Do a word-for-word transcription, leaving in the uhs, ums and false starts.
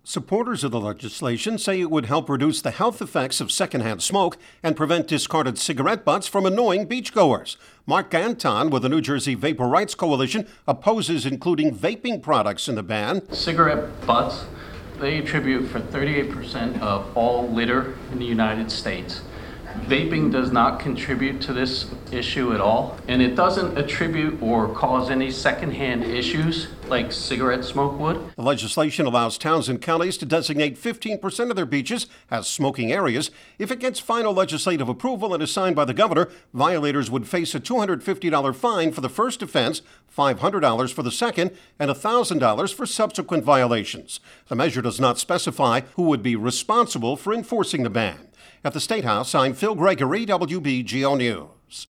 Supporters of the legislation say it would help reduce the health effects of secondhand smoke and prevent discarded cigarette butts from annoying beachgoers. Mark Ganton with the New Jersey Vapor Rights Coalition opposes including vaping products in the ban. Cigarette butts, they attribute for thirty-eight percent of all litter in the United States. Vaping does not contribute to this issue at all, and it doesn't attribute or cause any secondhand issues like cigarette smoke would. The legislation allows towns and counties to designate fifteen percent of their beaches as smoking areas. If it gets final legislative approval and is signed by the governor, violators would face a two hundred fifty dollars fine for the first offense, five hundred dollars for the second, and one thousand dollars for subsequent violations. The measure does not specify who would be responsible for enforcing the ban. At the State House, I'm Phil Gregory, W B G O News.